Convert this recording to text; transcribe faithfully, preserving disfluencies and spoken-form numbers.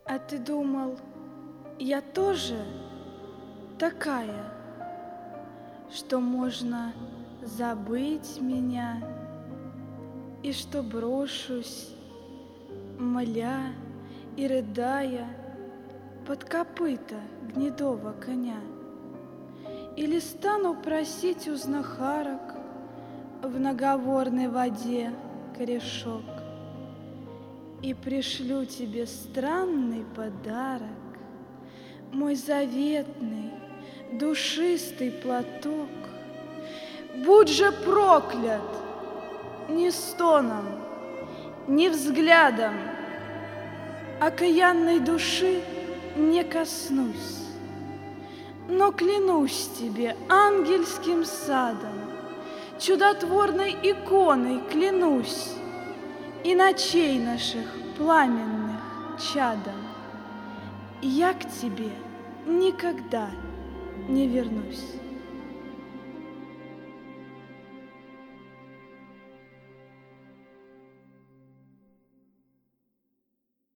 А ты думал, я тоже такая, что можно забыть меня, и что брошусь, моля и рыдая, под копыта гнедого коня? Или стану просить у знахарок в наговорной воде корешок, и пришлю тебе странный подарок, мой заветный душистый платок. Будь же проклят! Ни стоном, ни взглядом окаянной души не коснусь, но клянусь тебе ангельским садом, чудотворной иконой клянусь, и ночей наших пламенных чадом, я к тебе никогда не вернусь.